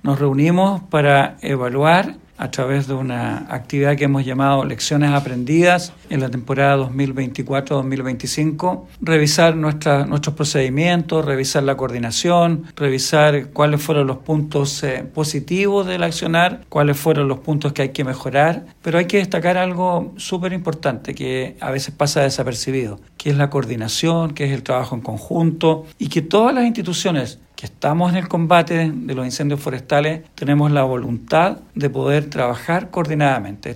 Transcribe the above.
nos reunimos para evaluar a través de una actividad que hemos llamado Lecciones Aprendidas en la temporada 2024-2025, revisar nuestros procedimientos, revisar la coordinación, revisar cuáles fueron los puntos positivos del accionar, cuáles fueron los puntos que hay que mejorar, pero hay que destacar algo súper importante que a veces pasa desapercibido, que es la coordinación, que es el trabajo en conjunto y que todas las instituciones que estamos en el combate de los incendios forestales tenemos la voluntad de poder trabajar coordinadamente.